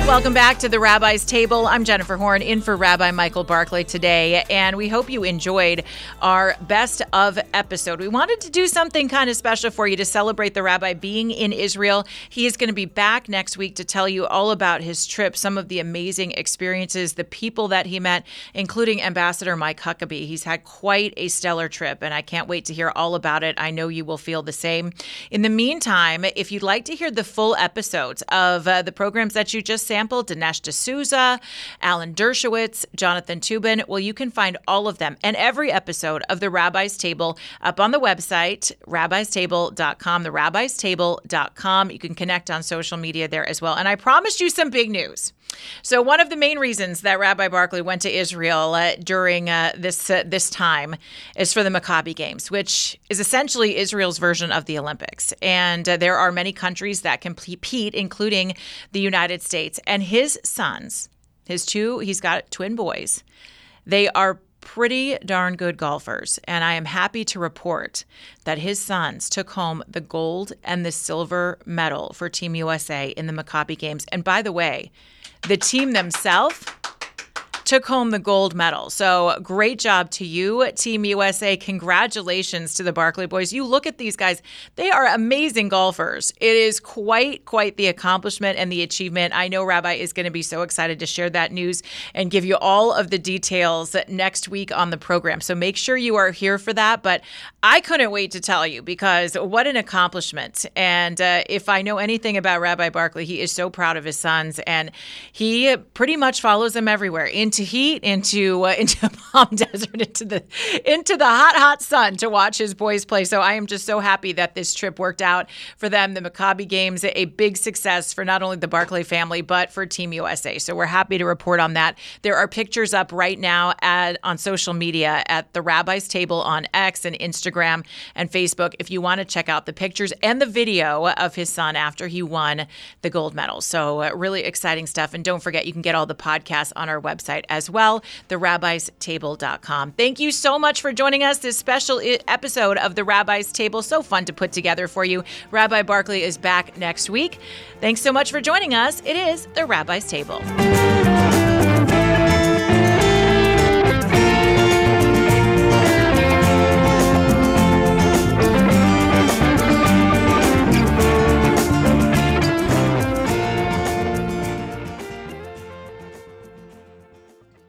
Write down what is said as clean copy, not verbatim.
Welcome back to the Rabbi's Table. I'm Jennifer Horn, in for Rabbi Michael Barclay today, and we hope you enjoyed our best of episode. We wanted to do something kind of special for you to celebrate the Rabbi being in Israel. He is going to be back next week to tell you all about his trip, some of the amazing experiences, the people that he met, including Ambassador Mike Huckabee. He's had quite a stellar trip, and I can't wait to hear all about it. I know you will feel the same. In the meantime, if you'd like to hear the full episodes of the programs that you just sampled, Dinesh D'Souza, Alan Dershowitz, Jonathan Tubin. Well, you can find all of them and every episode of The Rabbi's Table up on the website, rabbistable.com, therabbistable.com. You can connect on social media there as well. And I promised you some big news. So one of the main reasons that Rabbi Barclay went to Israel during this time is for the Maccabi Games, which is essentially Israel's version of the Olympics. And there are many countries that compete, including the United States. And his sons, he's got twin boys, they are pretty darn good golfers. And I am happy to report that his sons took home the gold and the silver medal for Team USA in the Maccabi Games. And by the way, the team themselves took home the gold medal. So great job to you, Team USA. Congratulations to the Barclay boys. You look at these guys. They are amazing golfers. It is quite the accomplishment and the achievement. I know Rabbi is going to be so excited to share that news and give you all of the details next week on the program. So make sure you are here for that. But I couldn't wait to tell you, because what an accomplishment. And if I know anything about Rabbi Barclay, he is so proud of his sons, and he pretty much follows them everywhere, into heat, into Palm Desert, into the hot sun to watch his boys play. So I am just so happy that this trip worked out for them. The Maccabi Games, a big success for not only the Barclay family, but for Team USA. So we're happy to report on that. There are pictures up right now on social media at the Rabbi's Table on X and Instagram and Facebook if you want to check out the pictures and the video of his son after he won the gold medal. So really exciting stuff. And don't forget, you can get all the podcasts on our website as well, therabbistable.com. Thank you so much for joining us this special episode of The Rabbi's Table. So fun to put together for you. Rabbi Barclay is back next week. Thanks so much for joining us. It is The Rabbi's Table.